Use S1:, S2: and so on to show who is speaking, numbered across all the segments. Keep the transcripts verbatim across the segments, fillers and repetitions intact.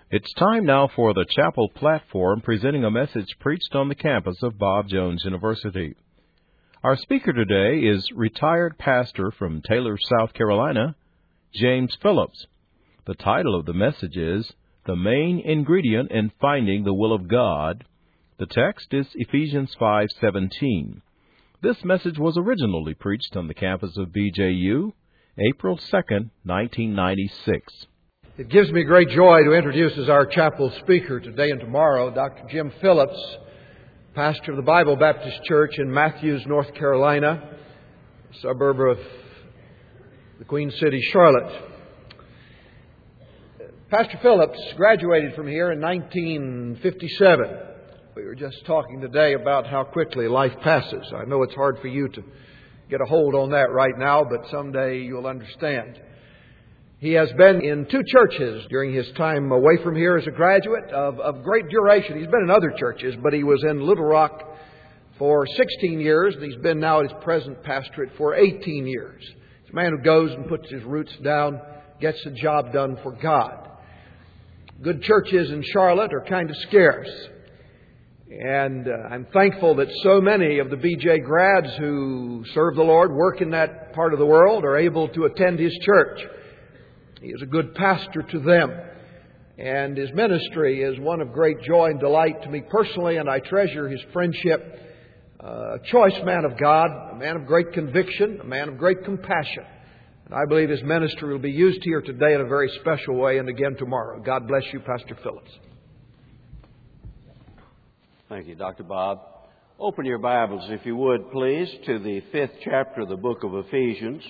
S1: It's time now for the Chapel Platform, presenting a message preached on the campus of Bob Jones University. Our speaker today is retired pastor from Taylor, South Carolina, James Phillips. The title of the message is The Main Ingredient in Finding the Will of God. The text is Ephesians five seventeen. This message was originally preached on the campus of B J U, April second, nineteen ninety-six.
S2: It gives me great joy to introduce as our chapel speaker today and tomorrow Doctor Jim Phillips, pastor of the Bible Baptist Church in Matthews, North Carolina, a suburb of the Queen City, Charlotte. Pastor Phillips graduated from here in nineteen fifty-seven. We were just talking today about how quickly life passes. I know it's hard for you to get a hold on that right now, but someday you'll understand. He has been in two churches during his time away from here as a graduate of, of great duration. He's been in other churches, but he was in Little Rock for sixteen years, and he's been now at his present pastorate for eighteen years. He's a man who goes and puts his roots down, gets the job done for God. Good churches in Charlotte are kind of scarce. And uh, I'm thankful that so many of the B J grads who serve the Lord, work in that part of the world, are able to attend his church. He is a good pastor to them, and his ministry is one of great joy and delight to me personally, and I treasure his friendship. Uh, a choice man of God, a man of great conviction, a man of great compassion. And I believe his ministry will be used here today in a very special way and again tomorrow. God bless you, Pastor Phillips.
S3: Thank you, Doctor Bob. Open your Bibles, if you would, please, to the fifth chapter of the book of Ephesians.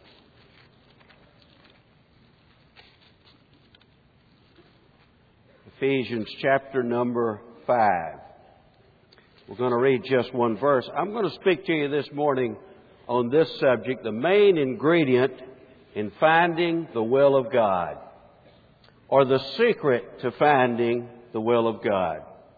S3: Ephesians chapter number five. We're going to read just one verse. I'm going to speak to you this morning on this subject, the main ingredient in finding the will of God, or the secret to finding the will of God.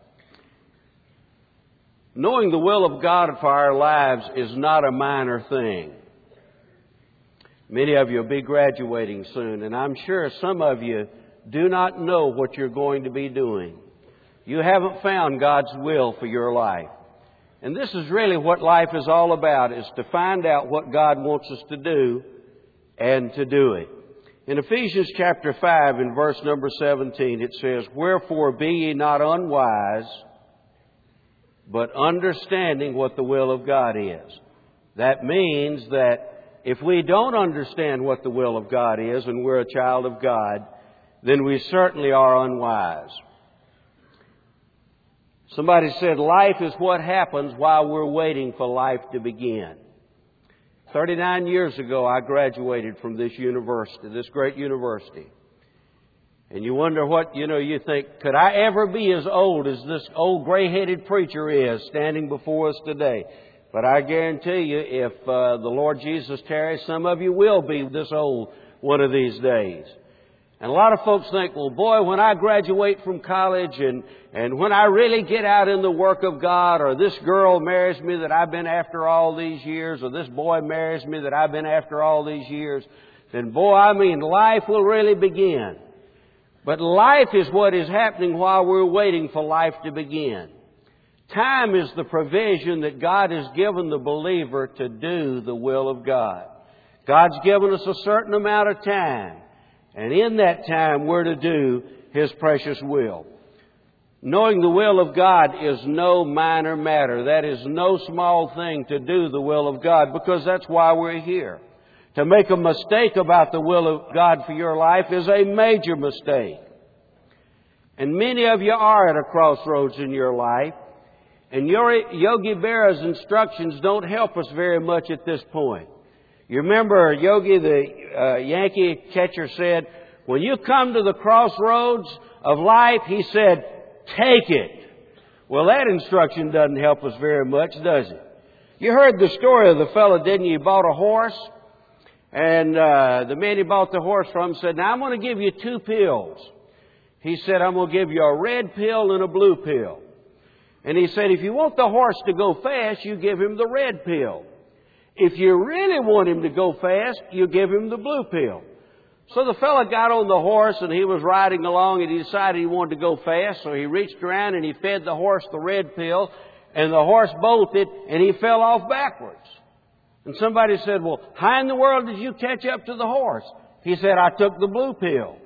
S3: Knowing the will of God for our lives is not a minor thing. Many of you will be graduating soon, and I'm sure some of you do not know what you're going to be doing. You haven't found God's will for your life. And this is really what life is all about, is to find out what God wants us to do and to do it. In Ephesians chapter five, in verse number seventeen, it says, "Wherefore be ye not unwise, but understanding what the will of God is." That means that if we don't understand what the will of God is and we're a child of God, then we certainly are unwise. Somebody said life is what happens while we're waiting for life to begin. thirty-nine years ago, I graduated from this university, this great university. And you wonder what, you know, you think, could I ever be as old as this old gray-headed preacher is standing before us today? But I guarantee you, if uh, the Lord Jesus tarries, some of you will be this old one of these days. And a lot of folks think, well, boy, when I graduate from college and, and when I really get out in the work of God, or this girl marries me that I've been after all these years, or this boy marries me that I've been after all these years, then boy, I mean, life will really begin. But life is what is happening while we're waiting for life to begin. Time is the provision that God has given the believer to do the will of God. God's given us a certain amount of time. And in that time, we're to do His precious will. Knowing the will of God is no minor matter. That is no small thing to do the will of God, because that's why we're here. To make a mistake about the will of God for your life is a major mistake. And many of you are at a crossroads in your life. And your Yogi Berra's instructions don't help us very much at this point. You remember Yogi, the uh, Yankee catcher, said, when you come to the crossroads of life, he said, take it. Well, that instruction doesn't help us very much, does it? You heard the story of the fellow, didn't you? He bought a horse, and uh, the man he bought the horse from said, now I'm going to give you two pills. He said, I'm going to give you a red pill and a blue pill. And he said, if you want the horse to go fast, you give him the red pill. If you really want him to go fast, you give him the blue pill. So the fellow got on the horse and he was riding along and he decided he wanted to go fast. So he reached around and he fed the horse the red pill and the horse bolted and he fell off backwards. And somebody said, well, how in the world did you catch up to the horse? He said, I took the blue pill.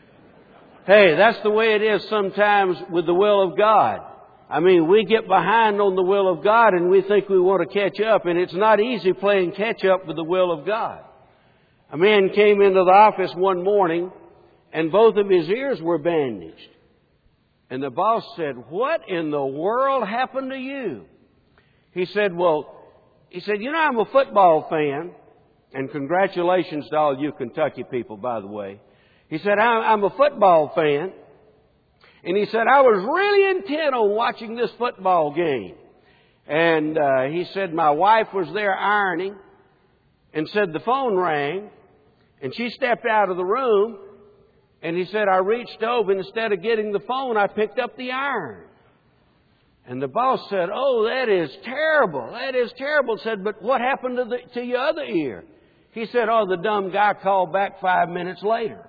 S3: Hey, that's the way it is sometimes with the will of God. I mean, we get behind on the will of God and we think we want to catch up, and it's not easy playing catch up with the will of God. A man came into the office one morning and both of his ears were bandaged. And the boss said, what in the world happened to you? He said, well, he said, you know, I'm a football fan. And congratulations to all you Kentucky people, by the way. He said, I'm a football fan. And he said, I was really intent on watching this football game. And uh, he said, my wife was there ironing and said the phone rang. And she stepped out of the room. And he said, I reached over and instead of getting the phone, I picked up the iron. And the boss said, oh, that is terrible. That is terrible. Said, but what happened to, the, to your other ear? He said, oh, the dumb guy called back five minutes later.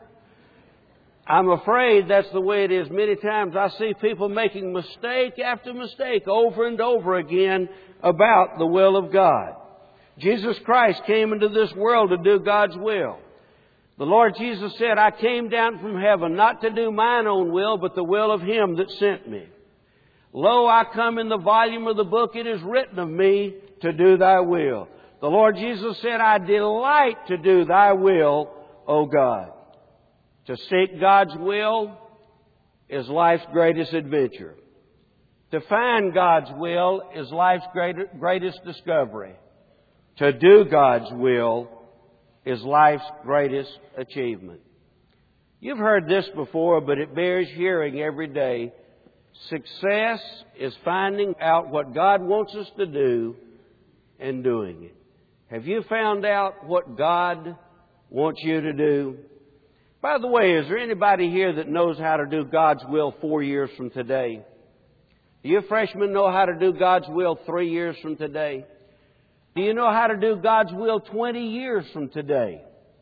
S3: I'm afraid that's the way it is. Many times I see people making mistake after mistake over and over again about the will of God. Jesus Christ came into this world to do God's will. The Lord Jesus said, I came down from heaven not to do mine own will, but the will of Him that sent me. Lo, I come in the volume of the book, it is written of me to do thy will. The Lord Jesus said, I delight to do thy will, O God. To seek God's will is life's greatest adventure. To find God's will is life's greatest discovery. To do God's will is life's greatest achievement. You've heard this before, but it bears hearing every day. Success is finding out what God wants us to do and doing it. Have you found out what God wants you to do? By the way, is there anybody here that knows how to do God's will four years from today? Do you freshmen know how to do God's will three years from today? Do you know how to do God's will twenty years from today?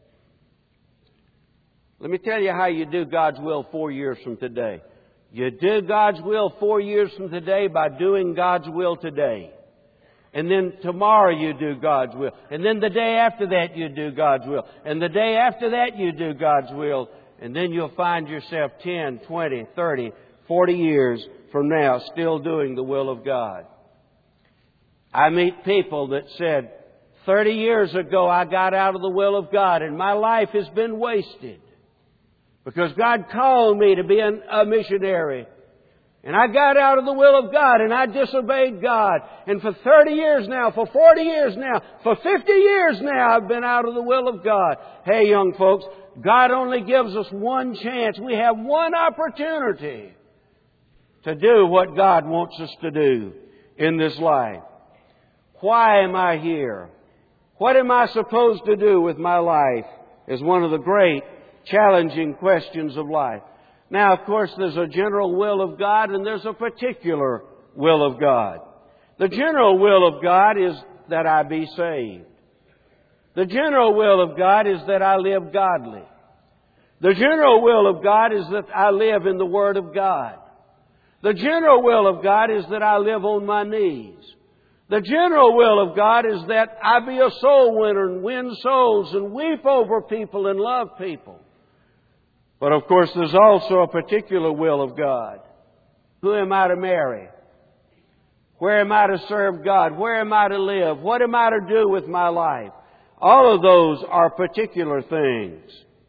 S3: Let me tell you how you do God's will four years from today. You do God's will four years from today by doing God's will today. And then tomorrow you do God's will. And then the day after that you do God's will. And the day after that you do God's will. And then you'll find yourself ten, twenty, thirty, forty years from now still doing the will of God. I meet people that said, thirty years ago I got out of the will of God and my life has been wasted. Because God called me to be a missionary. And I got out of the will of God and I disobeyed God. And for thirty years now, for forty years now, for fifty years now, I've been out of the will of God. Hey, young folks, God only gives us one chance. We have one opportunity to do what God wants us to do in this life. Why am I here? What am I supposed to do with my life? Is one of the great challenging questions of life. Now, of course, there's a general will of God and there's a particular will of God. The general will of God is that I be saved. The general will of God is that I live godly. The general will of God is that I live in the Word of God. The general will of God is that I live on my knees. The general will of God is that I be a soul winner and win souls and weep over people and love people. But of course, there's also a particular will of God. Who am I to marry? Where am I to serve God? Where am I to live? What am I to do with my life? All of those are particular things.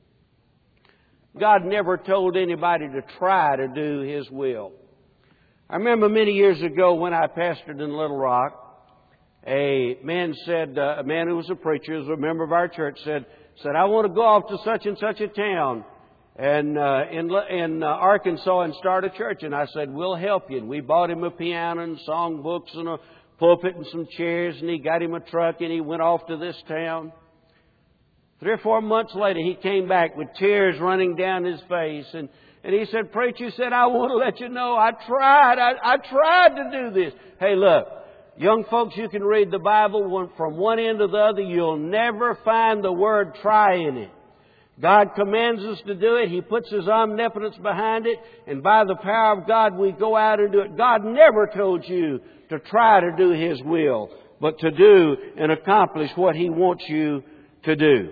S3: God never told anybody to try to do His will. I remember many years ago when I pastored in Little Rock, a man said, uh, a man who was a preacher, who was a member of our church, said, said, I want to go off to such and such a town and uh, in in uh, Arkansas and start a church. And I said, we'll help you. And we bought him a piano and song books and a pulpit and some chairs, and he got him a truck and he went off to this town. Three or four months later, he came back with tears running down his face. And, and he said, preacher, said, I want to let you know I tried. I, I tried to do this. Hey, look, young folks, you can read the Bible from one end to the other. You'll never find the word try in it. God commands us to do it. He puts His omnipotence behind it. And by the power of God, we go out and do it. God never told you to try to do His will, but to do and accomplish what He wants you to do.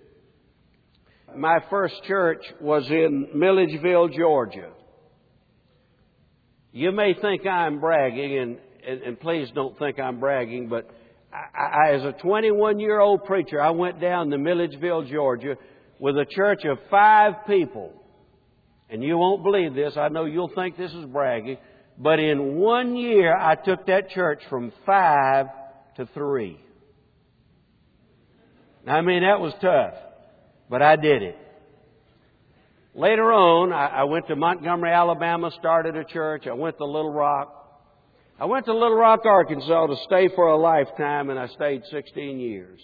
S3: My first church was in Milledgeville, Georgia. You may think I'm bragging, and, and, and please don't think I'm bragging, but I, I, as a twenty-one-year-old preacher, I went down to Milledgeville, Georgia, with a church of five people. And you won't believe this. I know you'll think this is bragging. But in one year, I took that church from five to three. Now, I mean, that was tough. But I did it. Later on, I, I went to Montgomery, Alabama, started a church. I went to Little Rock. I went to Little Rock, Arkansas to stay for a lifetime, and I stayed sixteen years.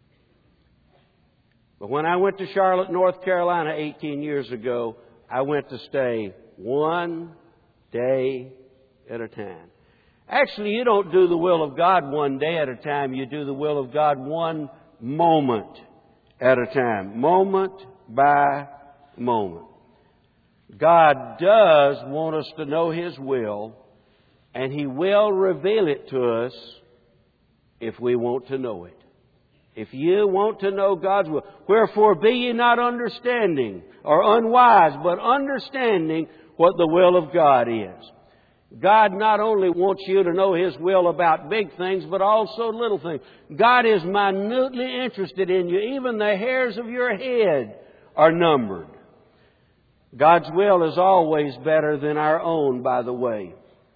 S3: But when I went to Charlotte, North Carolina eighteen years ago, I went to stay one day at a time. Actually, you don't do the will of God one day at a time. You do the will of God one moment at a time. Moment by moment. God does want us to know His will, and He will reveal it to us if we want to know it. If you want to know God's will. Wherefore be ye not understanding or unwise, but understanding what the will of God is. God not only wants you to know His will about big things, but also little things. God is minutely interested in you. Even the hairs of your head are numbered. God's will is always better than our own, by the way.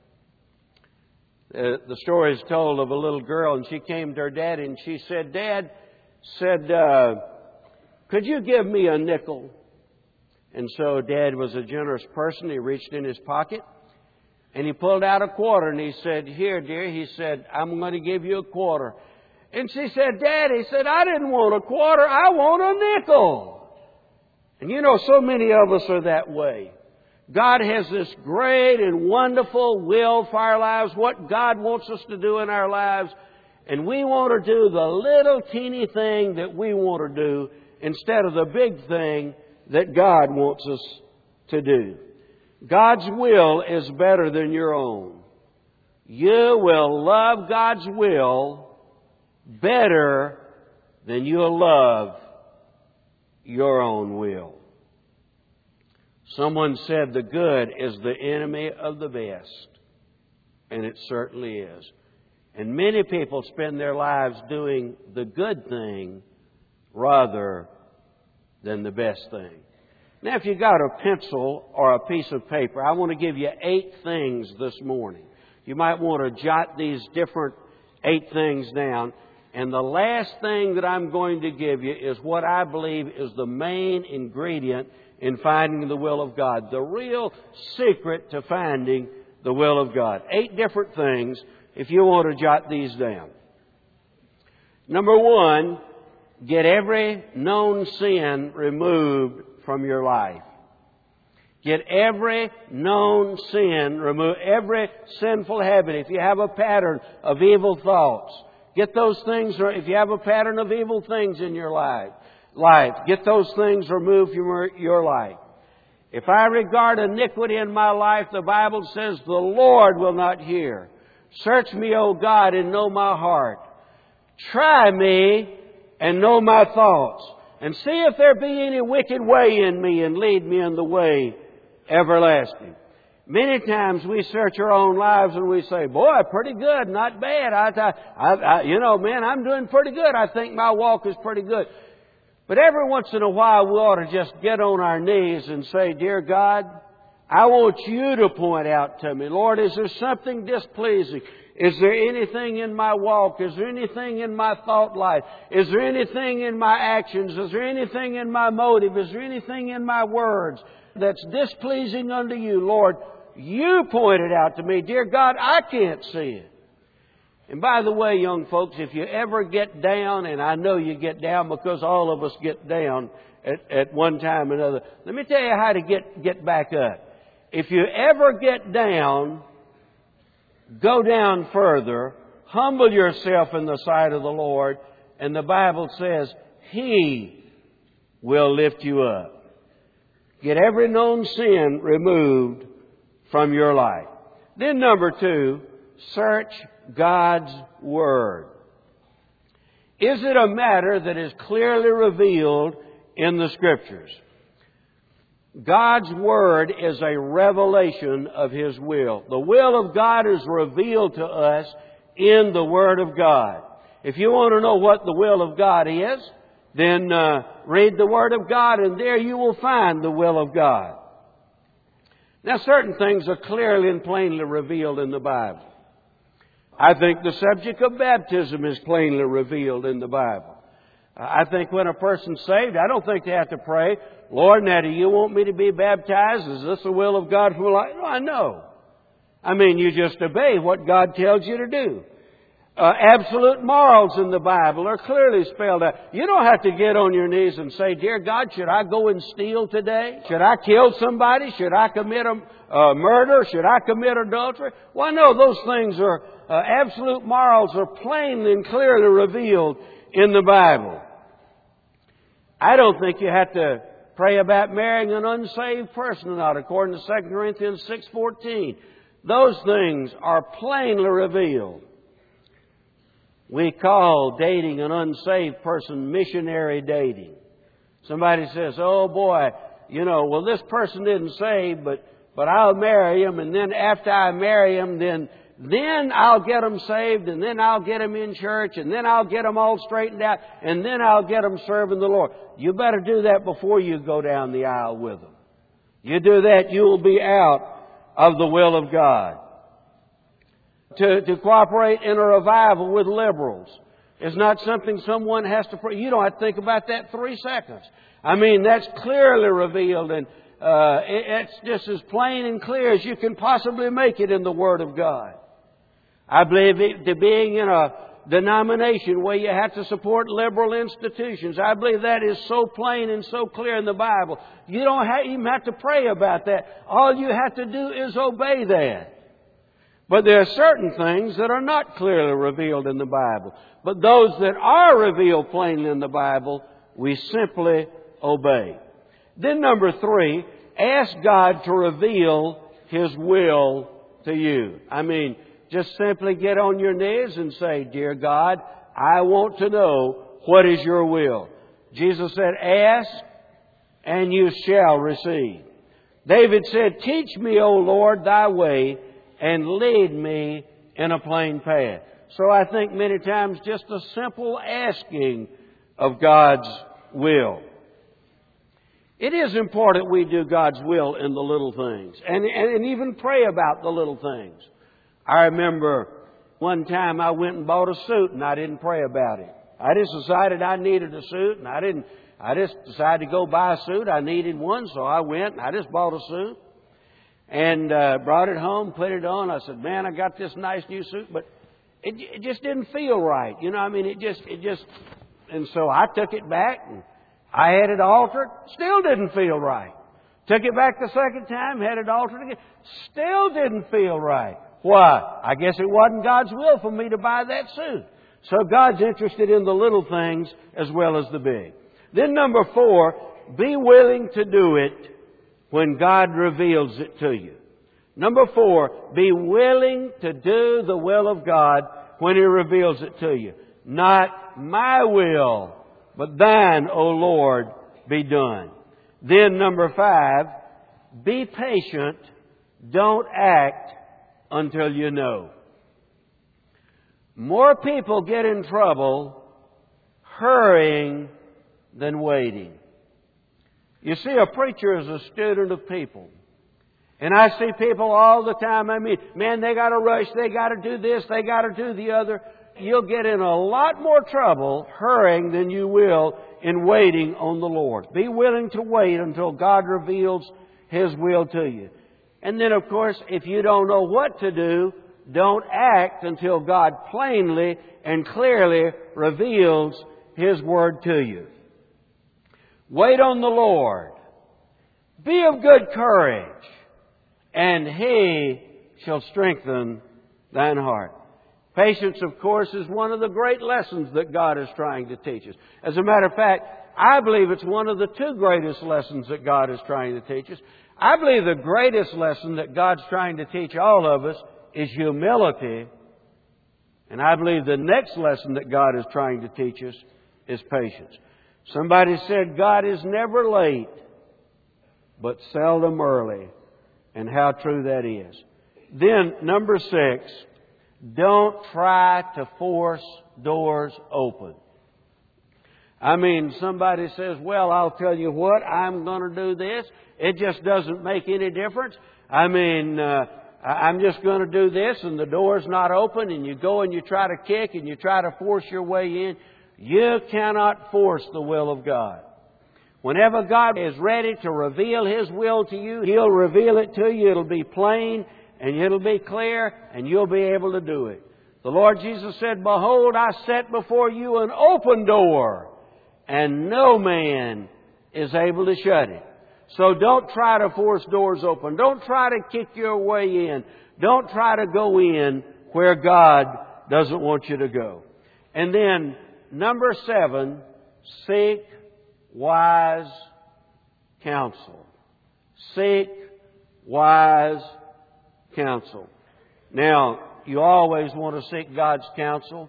S3: Uh, the story is told of a little girl, and she came to her dad and she said, Dad, said, uh, could you give me a nickel? And so Dad was a generous person. He reached in his pocket and he pulled out a quarter and he said, here, dear, he said, I'm going to give you a quarter. And she said, Dad, he said, I didn't want a quarter, I want a nickel. And you know, so many of us are that way. God has this great and wonderful will for our lives, what God wants us to do in our lives. And we want to do the little teeny thing that we want to do instead of the big thing that God wants us to do. God's will is better than your own. You will love God's will better than you'll love your own will. Someone said the good is the enemy of the best. And it certainly is. And many people spend their lives doing the good thing rather than the best thing. Now, if you got a pencil or a piece of paper, I want to give you eight things this morning. You might want to jot these different eight things down. And the last thing that I'm going to give you is what I believe is the main ingredient in finding the will of God. The real secret to finding the will of God. Eight different things, if you want to jot these down. Number one, get every known sin removed from your life. Get every known sin removed. Every sinful habit. If you have a pattern of evil thoughts, get those things, if you have a pattern of evil things in your life, life, get those things removed from your life. If I regard iniquity in my life, the Bible says, the Lord will not hear. Search me, O God, and know my heart. Try me and know my thoughts. And see if there be any wicked way in me, and lead me in the way everlasting. Many times we search our own lives and we say, boy, pretty good, not bad. I, I, I, you know, man, I'm doing pretty good. I think my walk is pretty good. But every once in a while we ought to just get on our knees and say, Dear God, I want You to point out to me, Lord, is there something displeasing? Is there anything in my walk? Is there anything in my thought life? Is there anything in my actions? Is there anything in my motive? Is there anything in my words that's displeasing unto You? Lord, You point it out to me. Dear God, I can't see it. And by the way, young folks, if you ever get down, and I know you get down because all of us get down at, at one time or another, let me tell you how to get, get back up. If you ever get down, go down further, humble yourself in the sight of the Lord, and the Bible says He will lift you up. Get every known sin removed from your life. Then number two, search God's Word. Is it a matter that is clearly revealed in the Scriptures? God's Word is a revelation of His will. The will of God is revealed to us in the Word of God. If you want to know what the will of God is, then uh, read the Word of God, and there you will find the will of God. Now, certain things are clearly and plainly revealed in the Bible. I think the subject of baptism is plainly revealed in the Bible. I think when a person's saved, I don't think they have to pray, Lord, now do you want me to be baptized? Is this the will of God for my life? No, I know. I mean, you just obey what God tells you to do. Uh, absolute morals in the Bible are clearly spelled out. You don't have to get on your knees and say, Dear God, should I go and steal today? Should I kill somebody? Should I commit a uh, murder? Should I commit adultery? Why, no, those things are, uh, absolute morals are plainly and clearly revealed in the Bible. I don't think you have to pray about marrying an unsaved person or not, according to Second Corinthians six fourteen. Those things are plainly revealed. We call dating an unsaved person missionary dating. Somebody says, oh boy, you know, well this person didn't save, but, but I'll marry him, and then after I marry him, then, then I'll get them saved, and then I'll get them in church, and then I'll get them all straightened out, and then I'll get them serving the Lord. You better do that before you go down the aisle with them. You do that, you will be out of the will of God. To, to cooperate in a revival with liberals is not something someone has to pray. You don't have to think about that three seconds. I mean, that's clearly revealed, and uh, it, it's just as plain and clear as you can possibly make it in the Word of God. I believe it, to being in a denomination where you have to support liberal institutions, I believe that is so plain and so clear in the Bible. You don't have, even have to pray about that. All you have to do is obey that. But there are certain things that are not clearly revealed in the Bible. But those that are revealed plainly in the Bible, we simply obey. Then number three, ask God to reveal His will to you. I mean, just simply get on your knees and say, Dear God, I want to know what is your will. Jesus said, ask and you shall receive. David said, teach me, O Lord, thy way, and lead me in a plain path. So I think many times just a simple asking of God's will. It is important we do God's will in the little things, and, and, and even pray about the little things. I remember one time I went and bought a suit and I didn't pray about it. I just decided I needed a suit, and I didn't. I just decided to go buy a suit. I needed one, so I went and I just bought a suit. And uh, brought it home, put it on. I said, man, I got this nice new suit, but it, it just didn't feel right. You know, I mean, it just, it just, and so I took it back and I had it altered. Still didn't feel right. Took it back the second time, had it altered again. Still didn't feel right. Why? I guess it wasn't God's will for me to buy that suit. So God's interested in the little things as well as the big. Then number four, be willing to do it when God reveals it to you. Number four, be willing to do the will of God when He reveals it to you. Not my will, but thine, O Lord, be done. Then number five, be patient. Don't act until you know. More people get in trouble hurrying than waiting. You see, a preacher is a student of people. And I see people all the time. I mean, man, they got to rush. They got to do this. They got to do the other. You'll get in a lot more trouble hurrying than you will in waiting on the Lord. Be willing to wait until God reveals His will to you. And then, of course, if you don't know what to do, don't act until God plainly and clearly reveals His Word to you. Wait on the Lord. Be of good courage, and He shall strengthen thine heart. Patience, of course, is one of the great lessons that God is trying to teach us. As a matter of fact, I believe it's one of the two greatest lessons that God is trying to teach us. I believe the greatest lesson that God's trying to teach all of us is humility. And I believe the next lesson that God is trying to teach us is patience. Somebody said God is never late, but seldom early. And how true that is. Then, number six, don't try to force doors open. I mean, somebody says, well, I'll tell you what, I'm going to do this. It just doesn't make any difference. I mean, uh, I'm just going to do this and the door's not open, and you go and you try to kick and you try to force your way in. You cannot force the will of God. Whenever God is ready to reveal His will to you, He'll reveal it to you. It'll be plain and it'll be clear and you'll be able to do it. The Lord Jesus said, behold, I set before you an open door, and no man is able to shut it. So don't try to force doors open. Don't try to kick your way in. Don't try to go in where God doesn't want you to go. And then, number seven, seek wise counsel. Seek wise counsel. Now, you always want to seek God's counsel,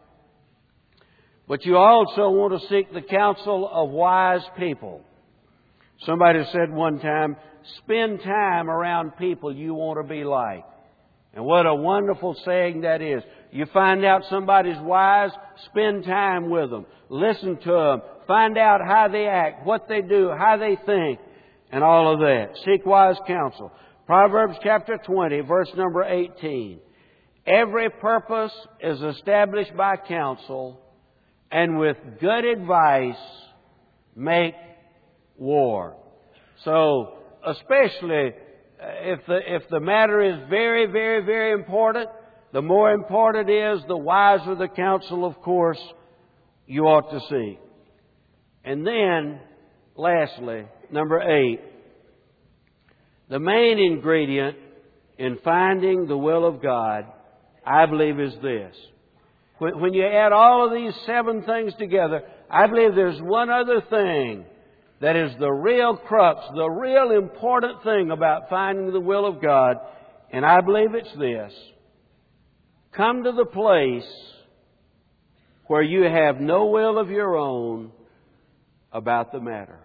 S3: but you also want to seek the counsel of wise people. Somebody said one time, spend time around people you want to be like. And what a wonderful saying that is. You find out somebody's wise, spend time with them. Listen to them. Find out how they act, what they do, how they think, and all of that. Seek wise counsel. Proverbs chapter twenty, verse number eighteen. Every purpose is established by counsel, and with good advice make war. So, especially if the if the matter is very, very, very important, the more important it is, the wiser the counsel, of course, you ought to seek. And then, lastly, number eight, the main ingredient in finding the will of God, I believe, is this. When, when you add all of these seven things together, I believe there's one other thing that is the real crux, the real important thing about finding the will of God, and I believe it's this. Come to the place where you have no will of your own about the matter.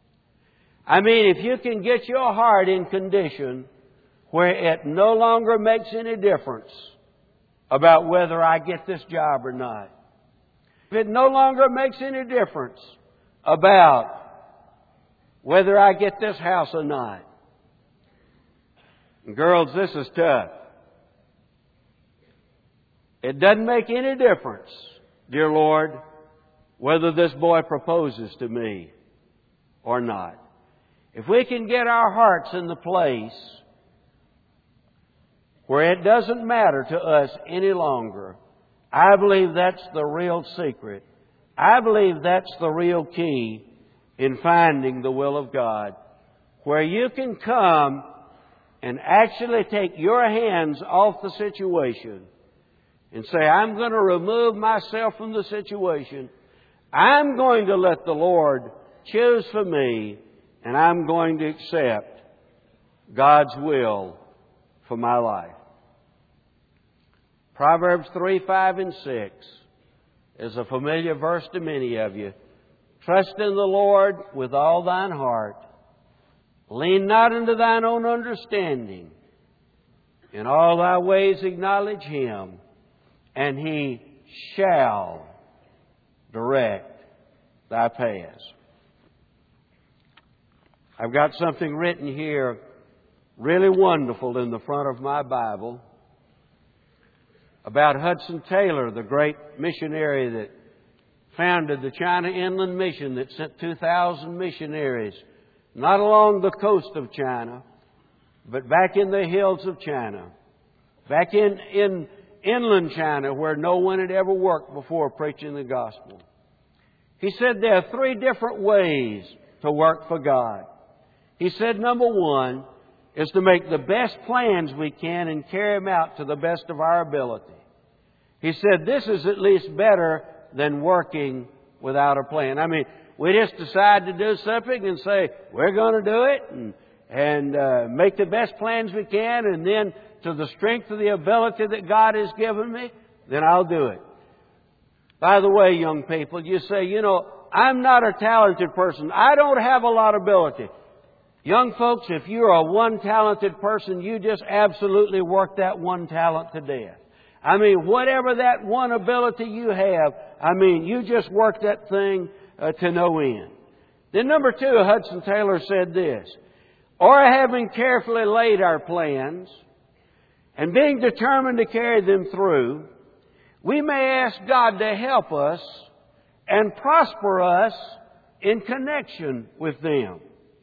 S3: I mean, if you can get your heart in condition where it no longer makes any difference about whether I get this job or not. If it no longer makes any difference about whether I get this house or not. And girls, this is tough. It doesn't make any difference, dear Lord, whether this boy proposes to me or not. If we can get our hearts in the place where it doesn't matter to us any longer, I believe that's the real secret. I believe that's the real key in finding the will of God, where you can come and actually take your hands off the situation and say, I'm going to remove myself from the situation. I'm going to let the Lord choose for me, and I'm going to accept God's will for my life. Proverbs three, five, and six is a familiar verse to many of you. Trust in the Lord with all thine heart. Lean not into thine own understanding. In all thy ways acknowledge Him, and He shall direct thy paths. I've got something written here really wonderful in the front of my Bible about Hudson Taylor, the great missionary that founded the China Inland Mission that sent two thousand missionaries, not along the coast of China, but back in the hills of China, back in, in inland China where no one had ever worked before preaching the gospel. He said there are three different ways to work for God. He said number one is to make the best plans we can and carry them out to the best of our ability. He said this is at least better than working without a plan. I mean, we just decide to do something and say, we're going to do it and, and uh, make the best plans we can, and then to the strength of the ability that God has given me, then I'll do it. By the way, young people, you say, you know, I'm not a talented person. I don't have a lot of ability. Young folks, if you're a one talented person, you just absolutely work that one talent to death. I mean, whatever that one ability you have, I mean, you just work that thing uh, to no end. Then number two, Hudson Taylor said this, or having carefully laid our plans and being determined to carry them through, we may ask God to help us and prosper us in connection with them.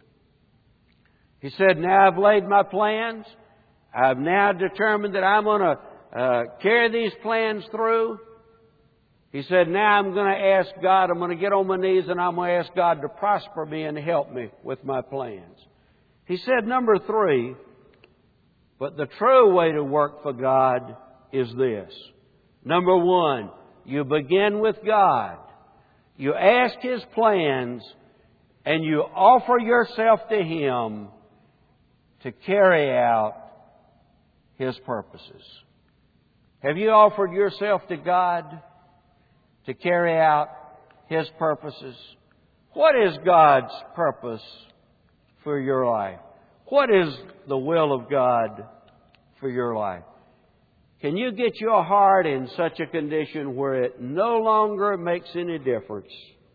S3: He said, now I've laid my plans. I've now determined that I'm going to uh, carry these plans through. He said, now I'm going to ask God, I'm going to get on my knees and I'm going to ask God to prosper me and help me with my plans. He said, number three, but the true way to work for God is this. Number one, you begin with God. You ask His plans and you offer yourself to Him to carry out His purposes. Have you offered yourself to God to carry out His purposes? What is God's purpose for your life? What is the will of God for your life? Can you get your heart in such a condition where it no longer makes any difference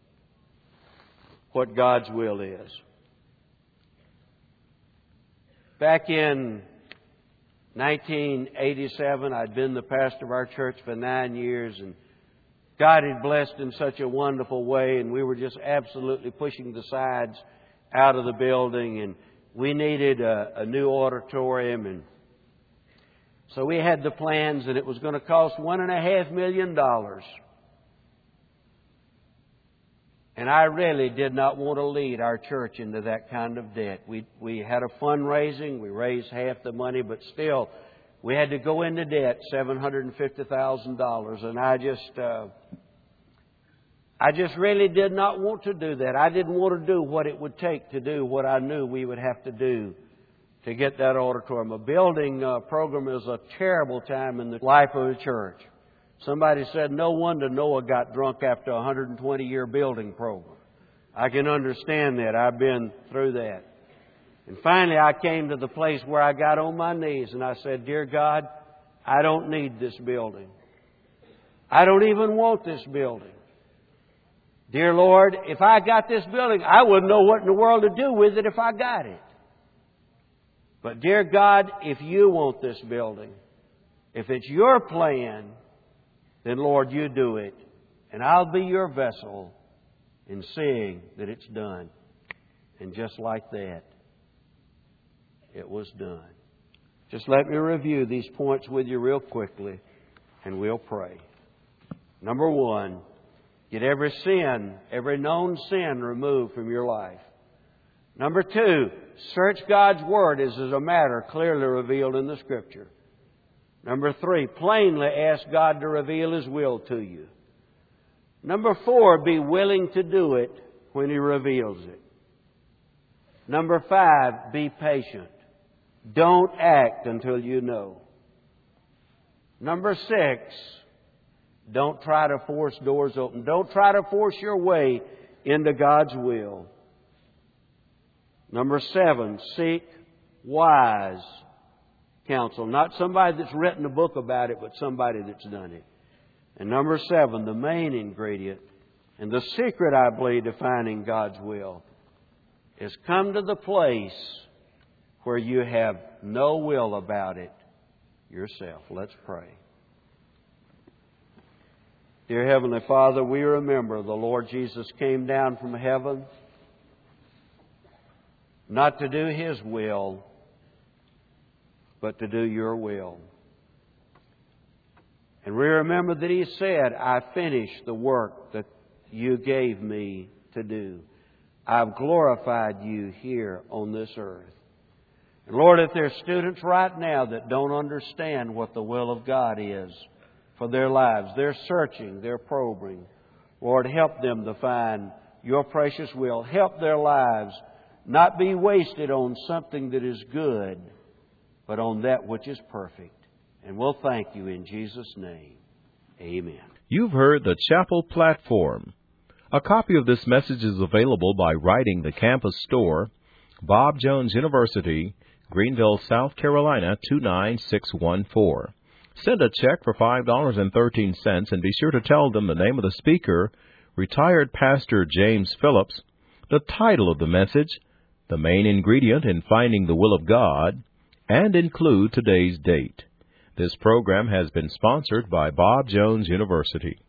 S3: what God's will is? Back in nineteen eighty-seven, I'd been the pastor of our church for nine years, and God had blessed in such a wonderful way, and we were just absolutely pushing the sides out of the building, and we needed a, a new auditorium, and so we had the plans, and it was going to cost one and a half million dollars. And I really did not want to lead our church into that kind of debt. We we had a fundraising. We raised half the money, but still, we had to go into debt, seven hundred fifty thousand dollars. And I just, uh, I just really did not want to do that. I didn't want to do what it would take to do what I knew we would have to do to get that auditorium. A building uh, program is a terrible time in the life of a church. Somebody said, no wonder Noah got drunk after a one hundred twenty year building program. I can understand that. I've been through that. And finally I came to the place where I got on my knees and I said, dear God, I don't need this building. I don't even want this building. Dear Lord, if I got this building, I wouldn't know what in the world to do with it if I got it. But dear God, if you want this building, if it's your plan, then Lord, you do it. And I'll be your vessel in seeing that it's done. And just like that, it was done. Just let me review these points with you real quickly, and we'll pray. Number one, get every sin, every known sin removed from your life. Number two, search God's Word as is a matter clearly revealed in the Scripture. Number three, plainly ask God to reveal His will to you. Number four, be willing to do it when He reveals it. Number five, be patient. Don't act until you know. Number six, don't try to force doors open. Don't try to force your way into God's will. Number seven, seek wise counsel. Not somebody that's written a book about it, but somebody that's done it. And number seven, the main ingredient and the secret, I believe, to finding God's will is come to the place where you have no will about it yourself. Let's pray. Dear Heavenly Father, we remember the Lord Jesus came down from heaven not to do His will, but to do your will. And we remember that He said, I finished the work that you gave me to do. I've glorified you here on this earth. And Lord, if there's students right now that don't understand what the will of God is for their lives, they're searching, they're probing. Lord, help them to find your precious will. Help their lives not be wasted on something that is good, but on that which is perfect. And we'll thank you in Jesus' name. Amen.
S1: You've heard the Chapel Platform. A copy of this message is available by writing the campus store, Bob Jones University, Greenville, South Carolina, two nine six one four. Send a check for five dollars and thirteen cents and be sure to tell them the name of the speaker, retired Pastor James Phillips, the title of the message, the main ingredient in finding the will of God, and include today's date. This program has been sponsored by Bob Jones University.